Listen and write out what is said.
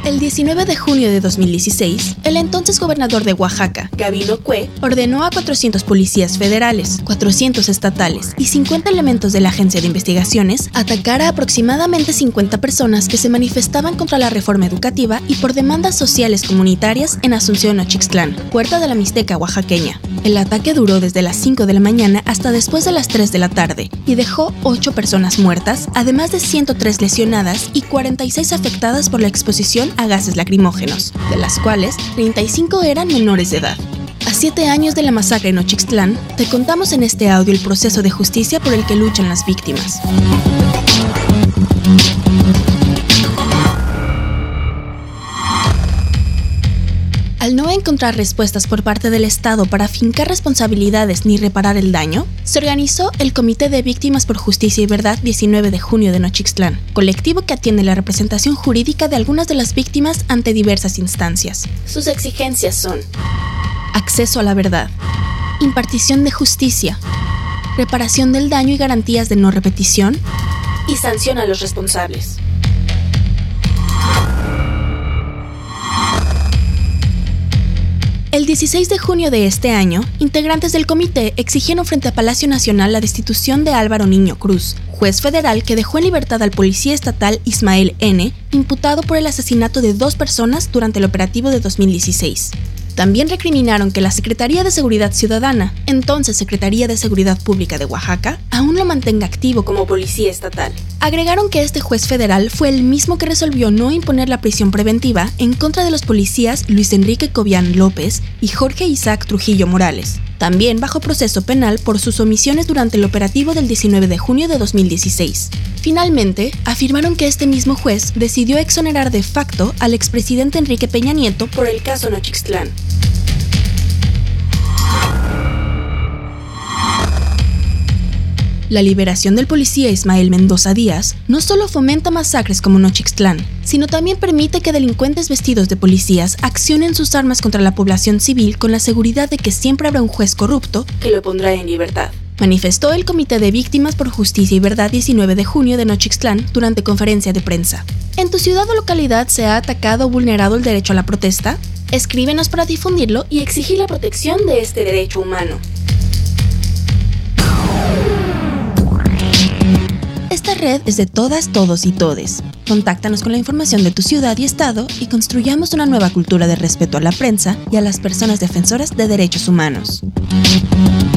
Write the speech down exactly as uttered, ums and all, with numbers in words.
El diecinueve de junio de dos mil dieciséis, el entonces gobernador de Oaxaca, Gabino Cue, ordenó a cuatrocientos policías federales, cuatrocientos estatales y cincuenta elementos de la Agencia de Investigaciones atacar a aproximadamente cincuenta personas que se manifestaban contra la reforma educativa y por demandas sociales comunitarias en Asunción Nochixtlán, puerta de la Mixteca oaxaqueña. El ataque duró desde las cinco de la mañana hasta después de las tres de la tarde y dejó ocho personas muertas, además de ciento tres lesionadas y cuarenta y seis afectadas por la exposición a gases lacrimógenos, de las cuales treinta y cinco eran menores de edad. A siete años de la masacre en Nochixtlán, te contamos en este audio el proceso de justicia por el que luchan las víctimas. Al no encontrar respuestas por parte del Estado para fincar responsabilidades ni reparar el daño, se organizó el Comité de Víctimas por Justicia y Verdad diecinueve de junio de Nochixtlán, colectivo que atiende la representación jurídica de algunas de las víctimas ante diversas instancias. Sus exigencias son: acceso a la verdad, impartición de justicia, reparación del daño y garantías de no repetición, y sanción a los responsables. El dieciséis de junio de este año, integrantes del comité exigieron frente a Palacio Nacional la destitución de Álvaro Niño Cruz, juez federal que dejó en libertad al policía estatal Ismael N., imputado por el asesinato de dos personas durante el operativo de dos mil dieciséis. También recriminaron que la Secretaría de Seguridad Ciudadana, entonces Secretaría de Seguridad Pública de Oaxaca, aún lo mantenga activo como policía estatal. Agregaron que este juez federal fue el mismo que resolvió no imponer la prisión preventiva en contra de los policías Luis Enrique Cobian López y Jorge Isaac Trujillo Morales, también bajo proceso penal por sus omisiones durante el operativo del diecinueve de junio de dos mil dieciséis. Finalmente, afirmaron que este mismo juez decidió exonerar de facto al expresidente Enrique Peña Nieto por el caso Nochixtlán. La liberación del policía Ismael Mendoza Díaz no solo fomenta masacres como Nochixtlán, sino también permite que delincuentes vestidos de policías accionen sus armas contra la población civil con la seguridad de que siempre habrá un juez corrupto que lo pondrá en libertad, manifestó el Comité de Víctimas por Justicia y Verdad diecinueve de junio de Nochixtlán durante conferencia de prensa. ¿En tu ciudad o localidad se ha atacado o vulnerado el derecho a la protesta? Escríbenos para difundirlo y exigir la protección de este derecho humano. Esta red es de todas, todos y todes. Contáctanos con la información de tu ciudad y estado y construyamos una nueva cultura de respeto a la prensa y a las personas defensoras de derechos humanos.